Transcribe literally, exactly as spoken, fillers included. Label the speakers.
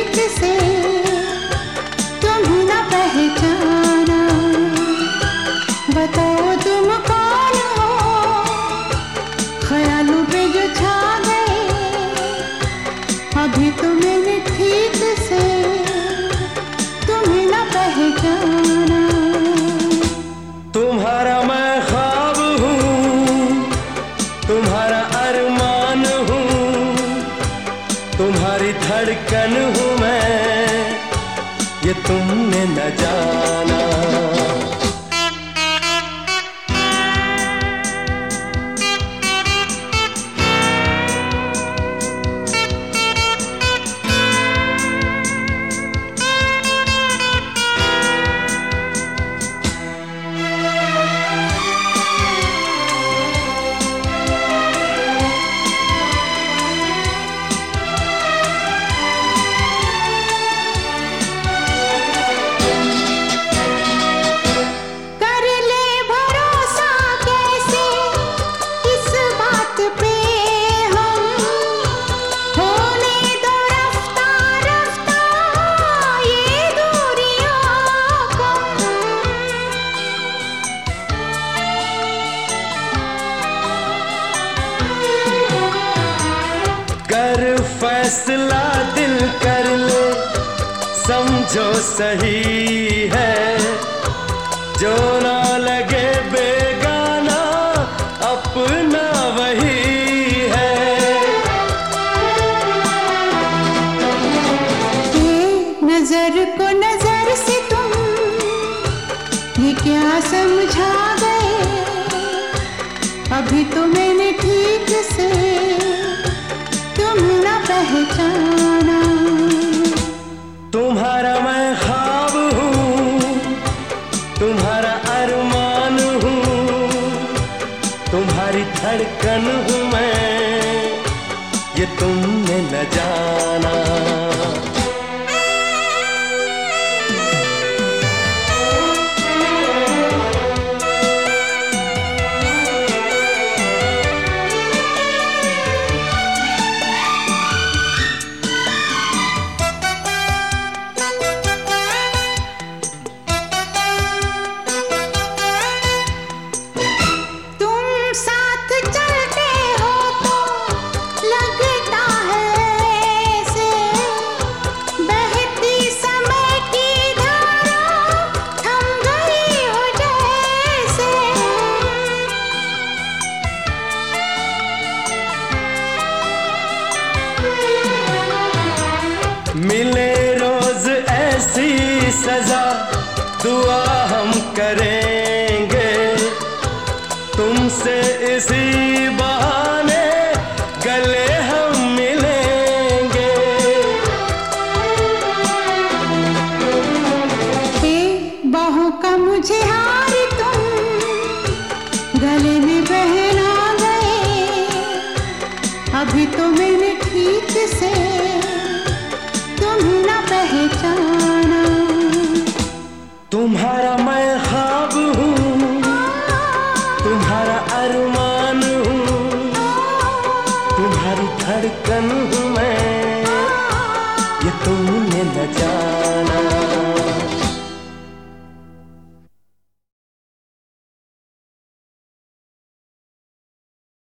Speaker 1: ठीक से तुम्हें ना पहचाना। बताओ तुम कौन हो, ख्यालों पे जो छा गए, अभी तो मैंने ठीक से तुम्हें ना पहचाना।
Speaker 2: तुम्हारा मैं ख्वाब हूँ, तुम्हारा अरमान हूँ, तुम्हारी धड़कन हूँ मैं, ये तुमने न जाना। कर फैसला दिल कर ले, समझो सही है, जो ना लगे बेगाना अपना वही है।
Speaker 1: ये नजर को नजर से तुम ये क्या समझा गए, अभी तो मैंने ठीक से तुम्हें ना पहचाना।
Speaker 2: तुम्हारा मैं ख्वाब हूँ, तुम्हारा अरमान हूँ, तुम्हारी धड़कन हूँ मैं, ये तुमने न जाना। मिले रोज ऐसी सजा, दुआ हम करेंगे, तुमसे इसी बहाने गले हम मिलेंगे।
Speaker 1: हे बाहों का मुझे हार तुम गले में पहना गए, अभी तो मैंने ठीक से तुम्हें ना पहचाना।
Speaker 2: तुम्हारा मैं ख्वाब हूँ, तुम्हारा अरमान हूँ, तुम्हारी धड़कन हूँ मैं, ये तुमने न जाना।